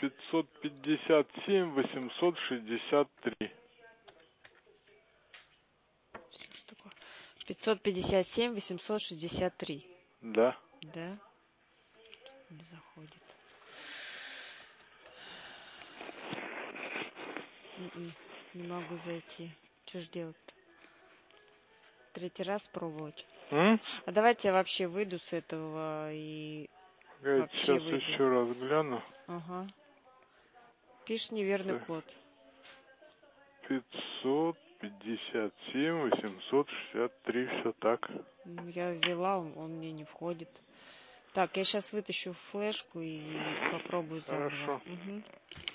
557 863. Что такое? 557 863. Да. Да? Не заходит. Не могу зайти. Что ж делать-то? Третий раз пробовать. А давайте я вообще выйду с этого и вообще Сейчас выйду. еще раз гляну. Ага. Пишешь неверный код. 557 863, все так. Я ввела, он мне не входит. Так, я сейчас вытащу флешку и попробую заново. Хорошо. Угу.